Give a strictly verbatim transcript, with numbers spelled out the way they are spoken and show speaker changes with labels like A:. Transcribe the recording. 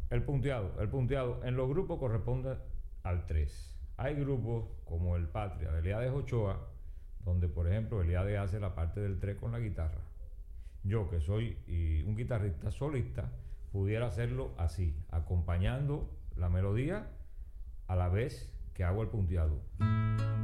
A: El punteado, el punteado en los grupos corresponde al tres. Hay grupos como el Patria de Eliades Ochoa, donde por ejemplo Eliades hace la parte del tres con la guitarra. Yo, que soy y, un guitarrista solista, pudiera hacerlo así, acompañando la melodía a la vez que hago el punteado.